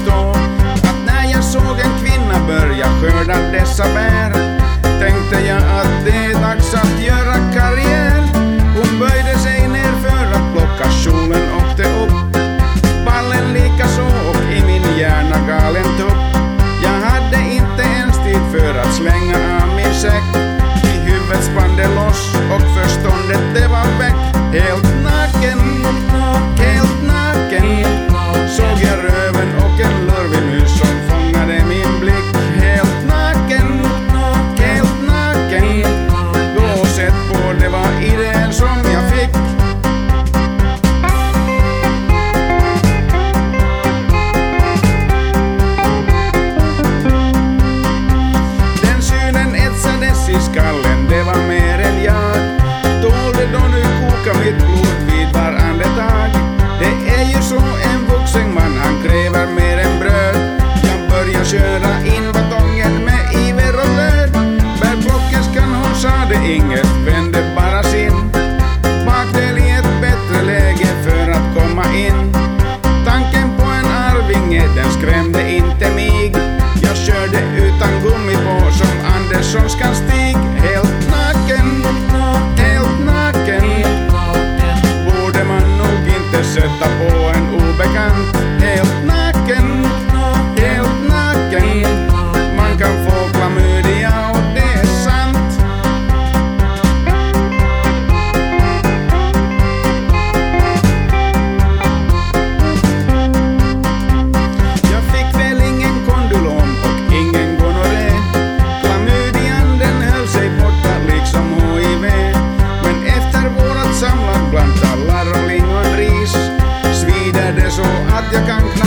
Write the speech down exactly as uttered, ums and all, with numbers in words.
förstå att när jag såg en kvinna börja skörda dessa bär, tänkte jag att det är dags att göra karriär. Hon böjde sig ner för att plocka kjolen och det upp, ballen lika så och i min hjärna galen tupp. Jag hade inte ens tid för att slänga av min säck. I huvudet spann det loss och förståndet det var väck. Helt naken, helt naken, såg jag röven och en lurvig mus som fångade min blick. Helt naken, helt naken, gå och sett på, det var idén som jag fick. Den synen etsades i skallen, det var mer än jag tålde då nu koka mitt blod vid var andetag. Det är ju så en vuxen man, han kräver mer än bröd. Jag börjar köra in batongen med iver och glöd. Bärplockeskan hon sa det inget, vände bara sin bakdel i ett bättre läge för att komma in. Tanken på en arvinge, den skrämde inte mig. Jag körde utan gummi på som Anderssons kan stig. Helt naken, helt naken, borde man nog inte sätta på en obekant. Helt naken, helt naken, man kan få klamydia och det är sant. Jag fick väl ingen kondylom och ingen gonorré. Klamydian den höll sig borta liksom H I V. Men efter vårat samlag bland tallar och lingonris svider det så att jag kan knappt